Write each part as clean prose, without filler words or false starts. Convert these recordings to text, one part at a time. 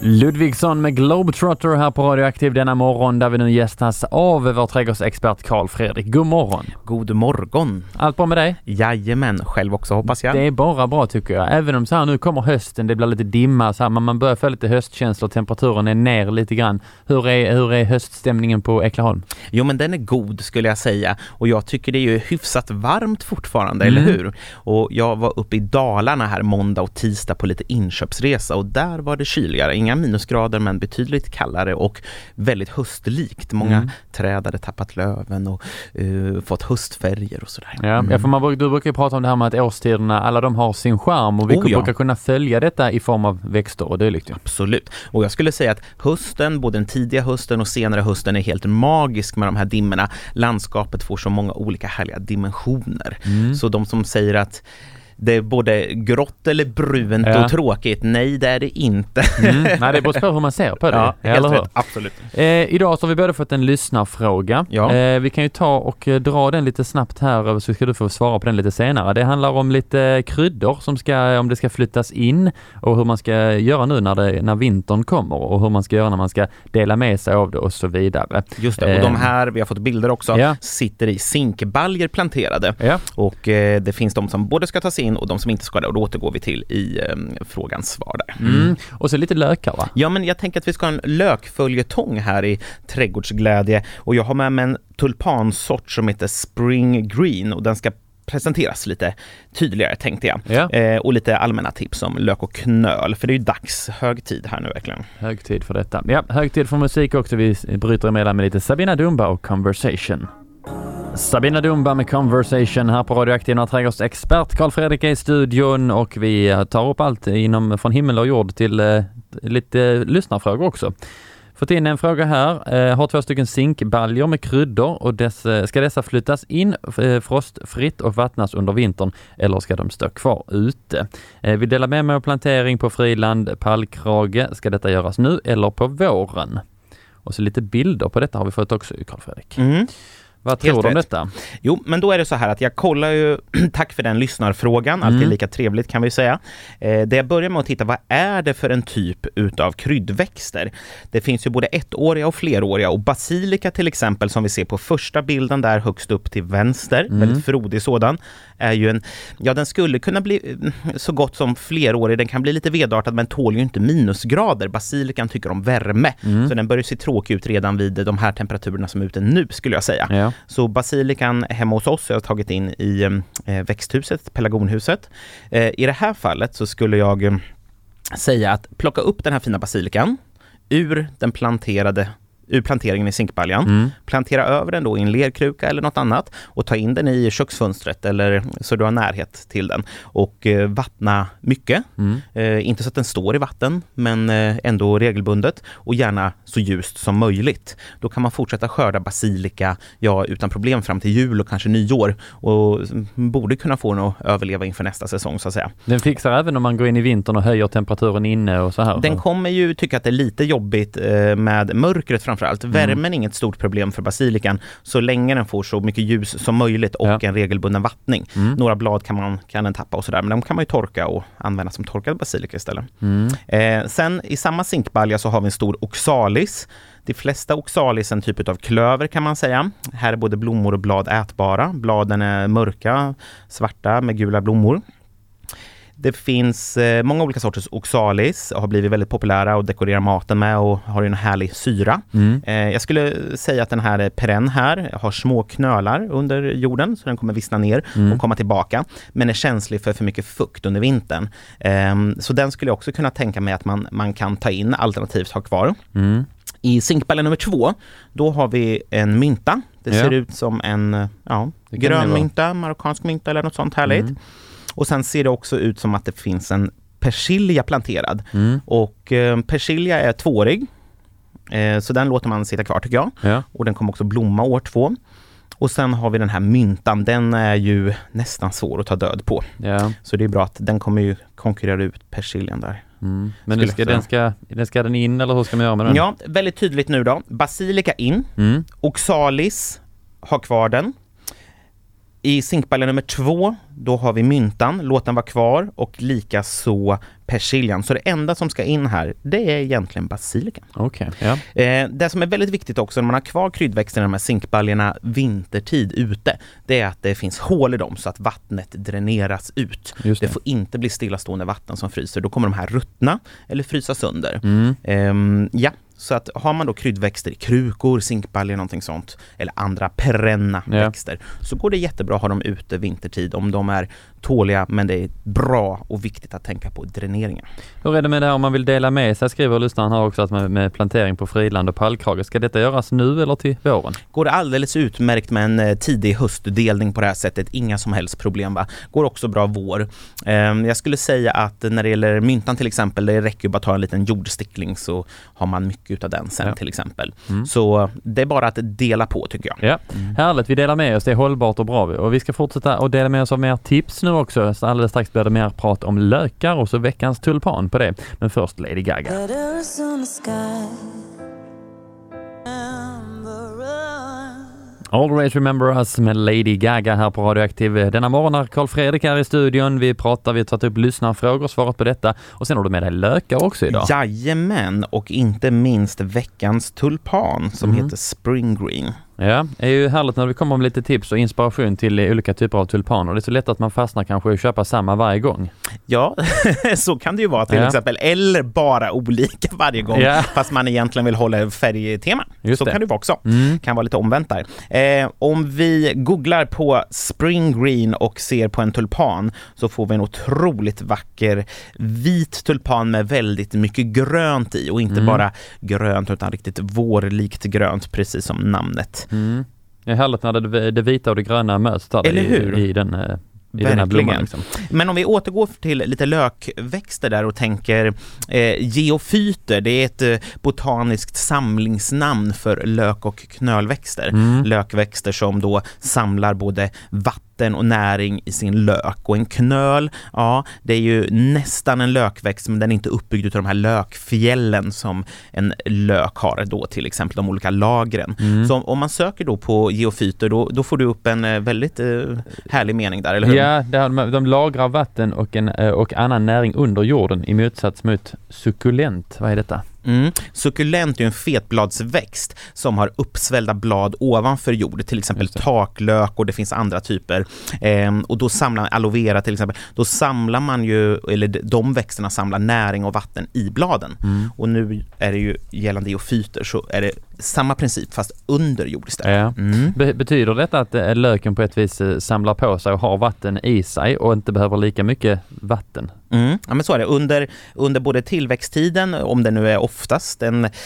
Ludvigsson med Globetrotter här på Radioaktiv denna morgon, där vi nu gästas av vår trädgårdsexpert Carl Fredrik. God morgon. God morgon. Allt bra med dig? Jajamän, själv också hoppas jag. Det är bara bra tycker jag. Även om så här nu kommer hösten, det blir lite dimma, så här, man börjar få lite höstkänslor, temperaturen är ner lite grann. Hur är höststämningen på Äckleholm? Jo, men den är god skulle jag säga. Och jag tycker det är ju hyfsat varmt fortfarande, eller hur? Och jag var uppe i Dalarna här måndag och tisdag på lite inköpsresa och där var det kyligare. Inga minusgrader men betydligt kallare och väldigt höstlikt. Många träd hade tappat löven och fått höstfärger och sådär. Ja, för du brukar ju prata om det här med att årstiderna, alla de har sin charm och vi brukar kunna följa detta i form av växter och dylikt. Ja. Absolut. Och jag skulle säga att hösten, både den tidiga hösten och senare hösten är helt magisk med de här dimmorna. Landskapet får så många olika härliga dimensioner. Så de som säger att det är både grått eller brunt och tråkigt. Nej, det är det inte. Nej, det beror på hur man ser på det. Ja, helt rätt. Absolut. Idag så har vi både fått en lyssnarfråga. Ja. Vi kan ju ta och dra den lite snabbt här, så ska du få svara på den lite senare. Det handlar om lite kryddor som om det ska flyttas in och hur man ska göra nu när vintern kommer och hur man ska göra när man ska dela med sig av det och så vidare. Just det, och de här, vi har fått bilder också, sitter i zinkbaljer planterade. Ja. Och det finns de som både ska tas in och de som inte ska det, och då återgår vi till i frågans svar där. Och så lite lökar, va? Ja, men jag tänker att vi ska ha en lökföljetong här i trädgårdsglädje, och jag har med mig en tulpansort som heter Spring Green och den ska presenteras lite tydligare tänkte jag. Ja. Och lite allmänna tips om lök och knöl, för det är ju hög tid här nu verkligen. Hög tid för detta. Ja, hög tid för musik också. Vi bryter emellan med lite Sabina Dumba och Conversation. Sabina Dumba med Conversation här på Radioaktiv, när trädgårdsexpert Carl Fredrik är i studion, och vi tar upp allt från himmel och jord till lite lyssnarfrågor också. Fått in en fråga här. Har 2 stycken zinkbaljer med kryddor och ska dessa flyttas in frostfritt och vattnas under vintern, eller ska de stå kvar ute? Vi delar med mig av plantering på friland, pallkrage. Ska detta göras nu eller på våren? Och så lite bilder på detta har vi fått också, Carl Fredrik. Vad tror du om detta? Jo, men då är det så här att jag kollar ju, tack för den lyssnarfrågan, alltid lika trevligt kan vi säga. Det jag börjar med att titta, vad är det för en typ utav kryddväxter? Det finns ju både ettåriga och fleråriga, och basilika till exempel, som vi ser på första bilden där högst upp till vänster, väldigt frodig sådan, är ju den skulle kunna bli så gott som flerårig. Den kan bli lite vedartad men tål ju inte minusgrader. Basilikan tycker om värme, så den börjar se tråkig ut redan vid de här temperaturerna som är ute nu, skulle jag säga. Ja. Så basilikan hemma hos oss, jag har tagit in i växthuset, pelargonhuset. I det här fallet så skulle jag säga att plocka upp den här fina basilikan ur planteringen i zinkbaljan, plantera över den då i en lerkruka eller något annat och ta in den i köksfönstret eller så du har närhet till den, och vattna mycket. Inte så att den står i vatten, men ändå regelbundet, och gärna så ljust som möjligt. Då kan man fortsätta skörda basilika utan problem fram till jul och kanske nyår, och borde kunna få den att överleva inför nästa säsong så att säga. Den fixar även om man går in i vintern och höjer temperaturen inne och så här. Den kommer ju tycka att det är lite jobbigt med mörkret framförallt. Värmen är inget stort problem för basilikan så länge den får så mycket ljus som möjligt och en regelbunden vattning. Några blad kan den tappa och sådär, men de kan man ju torka och använda som torkad basilika istället. Sen i samma zinkbalja så har vi en stor oxalis. De flesta oxalis är en typ av klöver kan man säga. Här är både blommor och blad ätbara. Bladen är mörka, svarta med gula blommor. Det finns många olika sorters oxalis och har blivit väldigt populära och dekorerar maten med och har en härlig syra. Jag skulle säga att den här perenn här har små knölar under jorden, så den kommer vissna ner och komma tillbaka, men är känslig för mycket fukt under vintern. Så den skulle jag också kunna tänka mig att man kan ta in, alternativt ha kvar. I zinkbalja nummer 2, då har vi en mynta. Det ser ut som en grön mynta, marockansk mynta eller något sånt härligt. Och sen ser det också ut som att det finns en persilja planterad. Och persilja är tvåårig. Så den låter man sitta kvar tycker jag. Ja. Och den kommer också blomma år 2. Och sen har vi den här myntan. Den är ju nästan svår att ta död på. Ja. Så det är bra att den kommer ju konkurrera ut persiljan där. Men ska den in, eller hur ska man göra med den? Ja, väldigt tydligt nu då. Basilika in. Oxalis, ha kvar den. I zinkbalja nummer 2, då har vi myntan, låt den vara kvar, och lika så persiljan. Så det enda som ska in här, det är egentligen basilikan. Okej, ja. Det som är väldigt viktigt också när man har kvar kryddväxterna, de här zinkbaljorna vintertid ute, det är att det finns hål i dem så att vattnet dräneras ut. Det får inte bli stillastående vatten som fryser. Då kommer de här ruttna eller frysa sönder. Så att har man då kryddväxter i krukor, zinkbaljor, någonting sånt, eller andra perenna växter, så går det jättebra att ha dem ute vintertid om de är tåliga, men det är bra och viktigt att tänka på dräneringen. Hur är det med det här om man vill dela med sig? Skriver lyssnaren här också att med plantering på friland och pallkrage. Ska detta göras nu eller till våren? Går det alldeles utmärkt med en tidig höstdelning på det här sättet, inga som helst problem, va? Går också bra vår. Jag skulle säga att när det gäller myntan till exempel, det räcker ju bara att ta en liten jordstickling så har man mycket utav den sen till exempel. Så det är bara att dela på, tycker jag. Ja, härligt. Vi delar med oss, det är hållbart och bra. Och vi ska fortsätta att dela med oss av mer tips nu också. Så alldeles strax blir det mer prat om lökar och så veckans tulpan på det. Men först Lady Gaga. Always Remember Us med Lady Gaga här på Radioaktiv. Denna morgon är Carl Fredrik här i studion. Vi har tagit upp lyssnarfrågor och svarat på detta. Och sen har du med dig lökar också idag. Jajamän, och inte minst veckans tulpan som heter Spring Green. Ja, det är ju härligt när vi kommer med lite tips och inspiration till olika typer av tulpaner. Det är så lätt att man fastnar kanske och köpa samma varje gång. Ja, så kan det ju vara till exempel. Eller bara olika varje gång, fast man egentligen vill hålla färgtema. Så kan det vara också. Kan vara lite omvänt där. Om vi googlar på Spring Green och ser på en tulpan så får vi en otroligt vacker vit tulpan med väldigt mycket grönt i. Och inte bara grönt utan riktigt vårlikt grönt, precis som namnet. Det är härligt när det vita och det gröna möts i den här blomman. Liksom. Men om vi återgår till lite lökväxter där och tänker geofyter, det är ett botaniskt samlingsnamn för lök- och knölväxter. Lökväxter som då samlar både vatten och näring i sin lök. Och en knöl, det är ju nästan en lökväxt, men den är inte uppbyggd av de här lökfjällen som en lök har då, till exempel de olika lagren. Så om man söker då på geofyter, då får du upp en väldigt härlig mening där, eller hur? Ja, de lagrar vatten och annan näring under jorden i motsats mot sukulent. Vad är detta? Sukulent är en fetbladsväxt som har uppsvällda blad ovanför jord, till exempel taklök, och det finns andra typer. Och då samlar aloe vera till exempel, då samlar man ju, eller de växterna samlar näring och vatten i bladen. Och nu är det ju gällande geofyter så är det samma princip fast under jord istället. Betyder detta att löken på ett vis samlar på sig och har vatten i sig och inte behöver lika mycket vatten? Ja, men så är det. Under både tillväxttiden, om det nu är oftast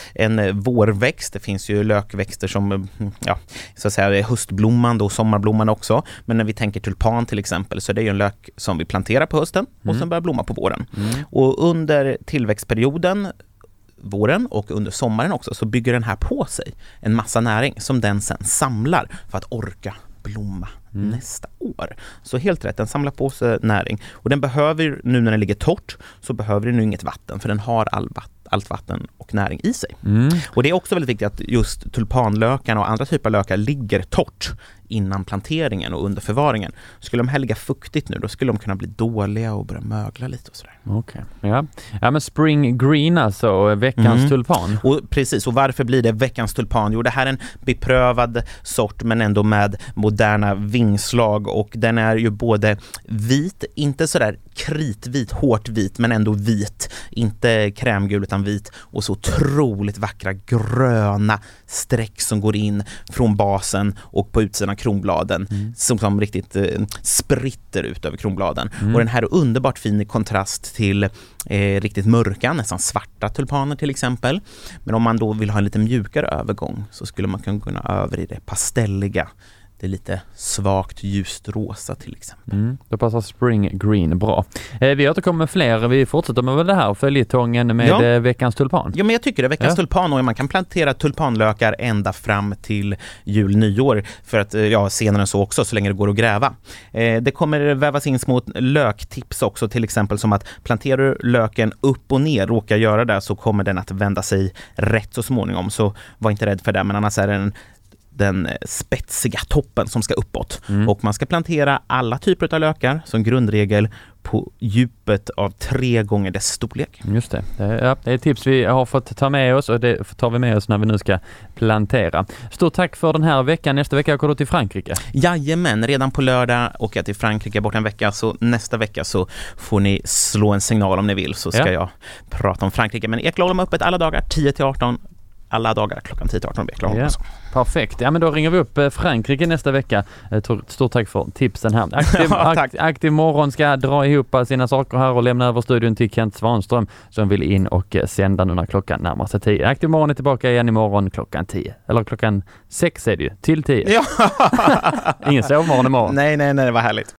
en vårväxt, det finns ju lökväxter som så att säga är höstblommande och sommarblommande också, men när vi tänker tulpan till exempel så är det ju en lök som vi planterar på hösten och sen börjar blomma på våren. Och under tillväxtperioden, våren och under sommaren också, så bygger den här på sig en massa näring som den sen samlar för att orka blomma nästa år. Så helt rätt, den samlar på sig näring. Och den behöver, nu när den ligger torrt, så behöver den nu inget vatten, för den har allt vatten och näring i sig. Och det är också väldigt viktigt att just tulpanlökarna och andra typer av lökar ligger torrt innan planteringen och under förvaringen. Skulle de här ligga fuktigt nu, då skulle de kunna bli dåliga och börja mögla lite och sådär. Okej. Ja, men Spring Green alltså, veckans tulpan. Och precis, och varför blir det veckans tulpan? Jo, det här är en beprövad sort men ändå med moderna vingslag, och den är ju både vit, inte sådär kritvit, hårt vit, men ändå vit. Inte krämgul utan vit, och så otroligt vackra gröna streck som går in från basen och på utsidan av kronbladen som riktigt spritter ut över kronbladen. Och den här är underbart fin i kontrast till riktigt mörka, nästan svarta tulpaner till exempel. Men om man då vill ha en lite mjukare övergång så skulle man kunna gå över i det pastelliga. Det är lite svagt ljust rosa till exempel. Då passar Spring Green bra. Vi återkommer med fler. Vi fortsätter med det här följetongen med veckans tulpan. Ja, men jag tycker det är veckans tulpan, och man kan plantera tulpanlökar ända fram till jul-nyår, för att senare så också, så länge det går att gräva. Det kommer vävas in små löktips också, till exempel som att planterar du löken upp och ner, råkar göra det, så kommer den att vända sig rätt så småningom. Så var inte rädd för det, men annars är den den spetsiga toppen som ska uppåt. Och man ska plantera alla typer av lökar som grundregel på djupet av 3 gånger dess storlek. Just det. Det är tips vi har fått ta med oss och det tar vi med oss när vi nu ska plantera. Stort tack för den här veckan. Nästa vecka går du till Frankrike. Jajamän, redan på lördag åker jag till Frankrike bort en vecka, så nästa vecka så får ni slå en signal om ni vill, så ska jag prata om Frankrike. Men Ekholm är öppet alla dagar 10-18. Alla dagar klockan 10-18 Ekholm. Ja. Perfekt. Ja, men då ringer vi upp Frankrike nästa vecka. Stort tack för tipsen här. Aktiv morgon ska dra ihop sina saker här och lämna över studion till Kent Svanström som vill in och sända nu när klockan närmar sig 10. Aktiv morgon är tillbaka igen imorgon klockan 10. Eller klockan 6 är det ju. Till 10. Ja. Ingen sovmorgon imorgon. Nej, det var härligt.